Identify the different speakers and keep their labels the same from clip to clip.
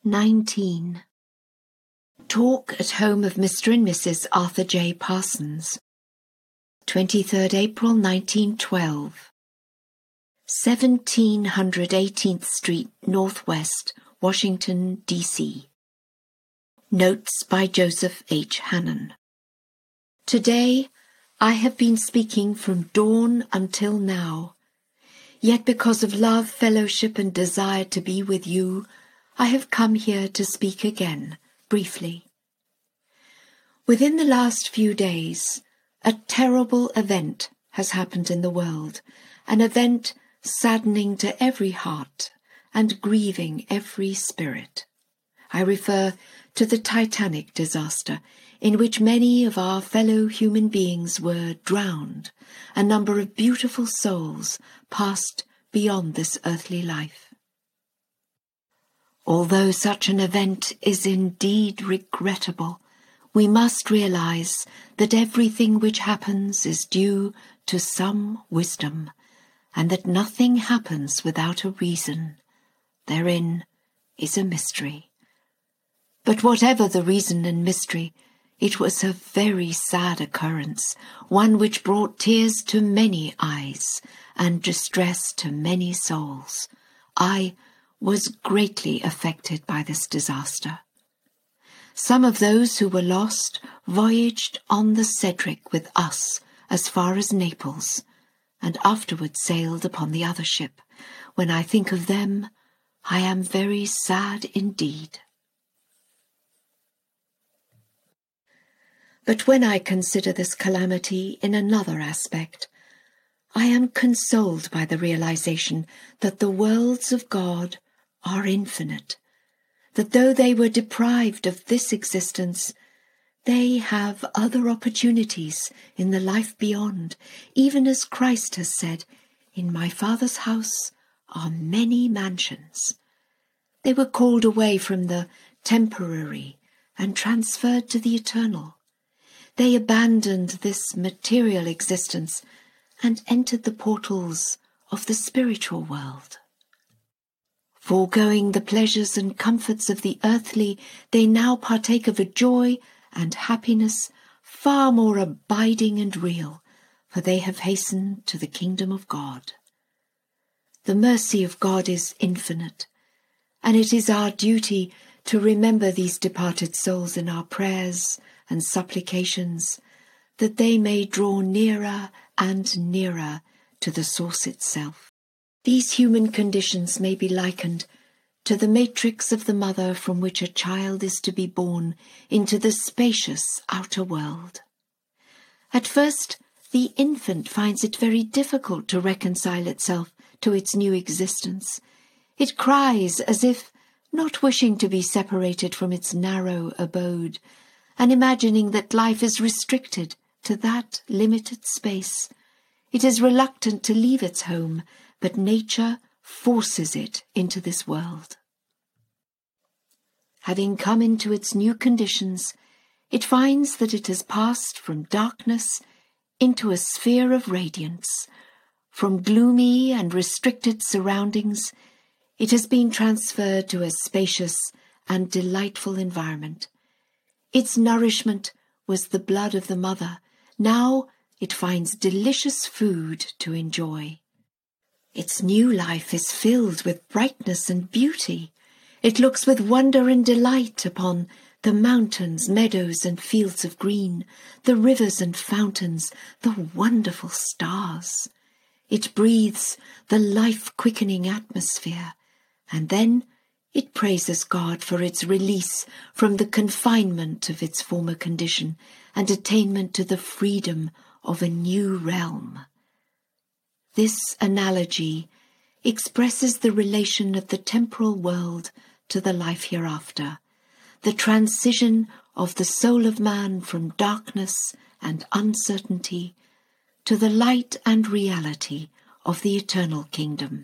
Speaker 1: 19. Talk at home of Mr. and Mrs. Arthur J. Parsons. 23rd April 1912. 1700 18th Street, Northwest, Washington, D.C. Notes by Joseph H. Hannon. Today, I have been speaking from dawn until now. Yet because of love, fellowship, and desire to be with you, I have come here to speak again, briefly. Within the last few days, a terrible event has happened in the world, an event saddening to every heart and grieving every spirit. I refer to the Titanic disaster, in which many of our fellow human beings were drowned. A number of beautiful souls passed beyond this earthly life. Although such an event is indeed regrettable, we must realize that everything which happens is due to some wisdom, and that nothing happens without a reason. Therein is a mystery. But whatever the reason and mystery, it was a very sad occurrence, one which brought tears to many eyes and distress to many souls. I was greatly affected by this disaster. Some of those who were lost voyaged on the Cedric with us as far as Naples, and afterwards sailed upon the other ship. When I think of them, I am very sad indeed. But when I consider this calamity in another aspect, I am consoled by the realization that the worlds of God are infinite, that though they were deprived of this existence, they have other opportunities in the life beyond, even as Christ has said, "In my Father's house are many mansions." They were called away from the temporary and transferred to the eternal. They abandoned this material existence and entered the portals of the spiritual world. Foregoing the pleasures and comforts of the earthly, they now partake of a joy and happiness far more abiding and real, for they have hastened to the kingdom of God. The mercy of God is infinite, and it is our duty to remember these departed souls in our prayers and supplications, that they may draw nearer and nearer to the source itself. These human conditions may be likened to the matrix of the mother from which a child is to be born into the spacious outer world. At first, the infant finds it very difficult to reconcile itself to its new existence. It cries as if not wishing to be separated from its narrow abode, and imagining that life is restricted to that limited space. It is reluctant to leave its home, but nature forces it into this world. Having come into its new conditions, it finds that it has passed from darkness into a sphere of radiance. From gloomy and restricted surroundings, it has been transferred to a spacious and delightful environment. Its nourishment was the blood of the mother. Now it finds delicious food to enjoy. Its new life is filled with brightness and beauty. It looks with wonder and delight upon the mountains, meadows, and fields of green, the rivers and fountains, the wonderful stars. It breathes the life-quickening atmosphere, and then it praises God for its release from the confinement of its former condition and attainment to the freedom of a new realm. This analogy expresses the relation of the temporal world to the life hereafter, the transition of the soul of man from darkness and uncertainty to the light and reality of the eternal kingdom.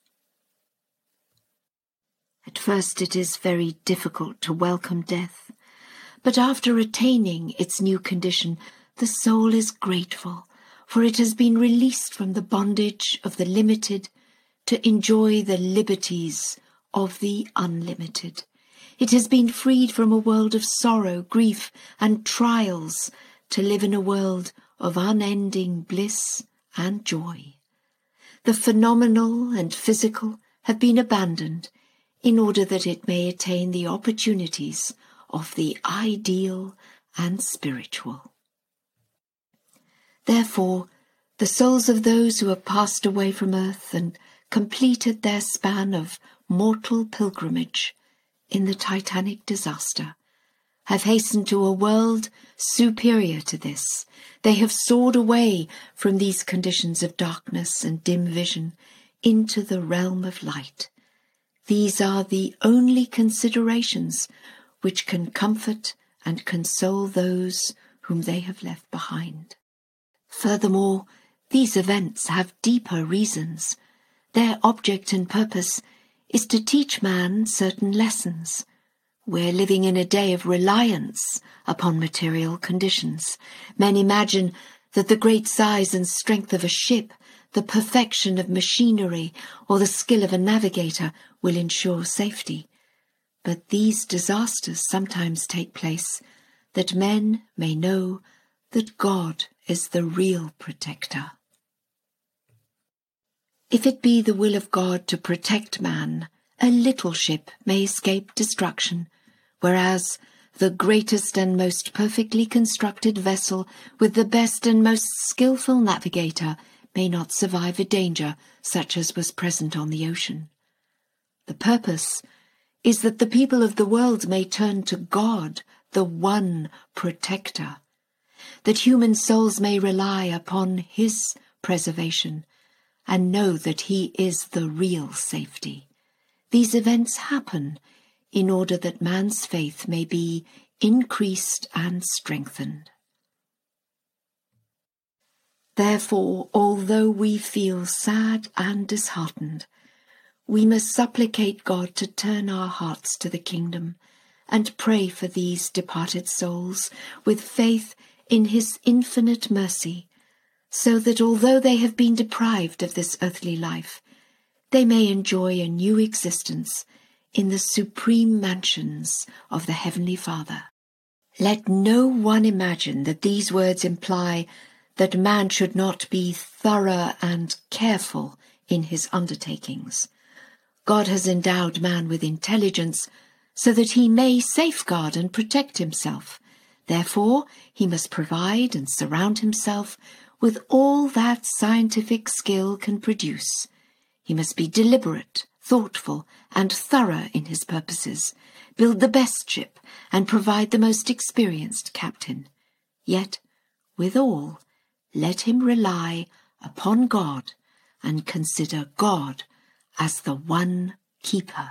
Speaker 1: At first it is very difficult to welcome death, but after attaining its new condition, the soul is grateful, for it has been released from the bondage of the limited to enjoy the liberties of the unlimited. It has been freed from a world of sorrow, grief, and trials to live in a world of unending bliss and joy. The phenomenal and physical have been abandoned in order that it may attain the opportunities of the ideal and spiritual. Therefore, the souls of those who have passed away from earth and completed their span of mortal pilgrimage in the Titanic disaster have hastened to a world superior to this. They have soared away from these conditions of darkness and dim vision into the realm of light. These are the only considerations which can comfort and console those whom they have left behind. Furthermore, these events have deeper reasons. Their object and purpose is to teach man certain lessons. We're living in a day of reliance upon material conditions. Men imagine that the great size and strength of a ship, the perfection of machinery, or the skill of a navigator will ensure safety. But these disasters sometimes take place that men may know that God is the real protector. If it be the will of God to protect man, a little ship may escape destruction, whereas the greatest and most perfectly constructed vessel with the best and most skillful navigator may not survive a danger such as was present on the ocean. The purpose is that the people of the world may turn to God, the one protector, that human souls may rely upon his preservation and know that he is the real safety. These events happen in order that man's faith may be increased and strengthened. Therefore, although we feel sad and disheartened, we must supplicate God to turn our hearts to the kingdom and pray for these departed souls with faith in his infinite mercy, so that although they have been deprived of this earthly life, they may enjoy a new existence in the supreme mansions of the Heavenly Father. Let no one imagine that these words imply that man should not be thorough and careful in his undertakings. God has endowed man with intelligence so that he may safeguard and protect himself. Therefore, he must provide and surround himself with all that scientific skill can produce. He must be deliberate, thoughtful, and thorough in his purposes, build the best ship, and provide the most experienced captain. Yet, withal, let him rely upon God and consider God as the one keeper.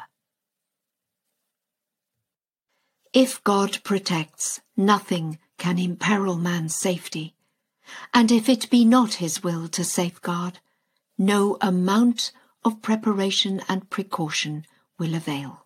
Speaker 1: If God protects, nothing can imperil man's safety, and if it be not his will to safeguard, no amount of preparation and precaution will avail.